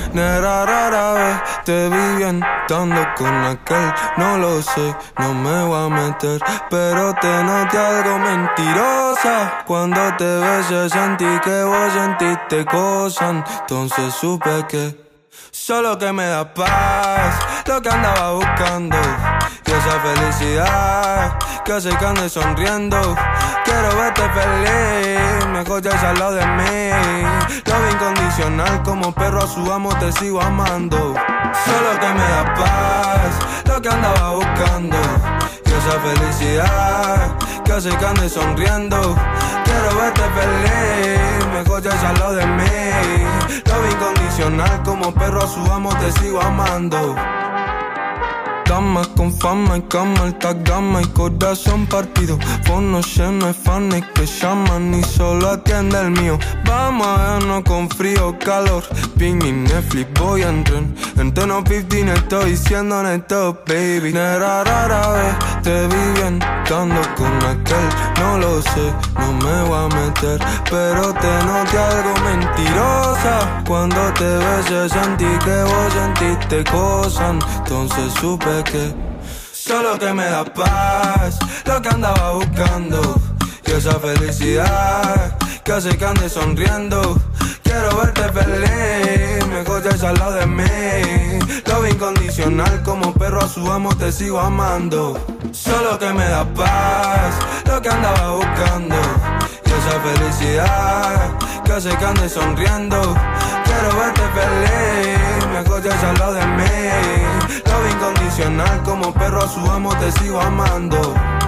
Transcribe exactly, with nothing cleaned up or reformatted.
Nera, rara vez te vi bien estando con aquel. No lo sé, no me voy a meter, pero te noté algo mentirosa. Cuando te besé sentí que vos sentiste cosas. Entonces supe que solo que me da paz, lo que andaba buscando. Y esa felicidad que hace que ande sonriendo. Quiero verte feliz, mejor ya al lado de mí. Love incondicional, como perro a su amo te sigo amando. Solo que me da paz, lo que andaba buscando. Y esa felicidad que hace que ande sonriendo. Quiero verte feliz, mejor ya al lado de mí. Love incondicional, como perro a su amo te sigo amando. Damas con fama y cama, alta gama y corazón partido. Fono lleno de fans que llaman y solo atiende el mío. Vamos a vernos con frío o calor. Ping y Netflix, voy a entrar. En tono quince estoy siendo honesto, baby. Nera, rara vez te vi bien estando con aquel. No lo sé, no me voy a meter, pero te noté algo mentirosa. Cuando te besé sentí que vos sentiste cosas. Entonces supe que solo que me da paz, lo que andaba buscando. Y esa felicidad que hace que ande sonriendo. Quiero verte feliz, mejor ya al lado de mí. Love incondicional, como perro a su amo te sigo amando. Solo que me da paz, lo que andaba buscando. Y esa felicidad que hace que ande sonriendo. Quiero verte feliz, mejor ya al lado de mí. Love incondicional, como perro a su amo te sigo amando.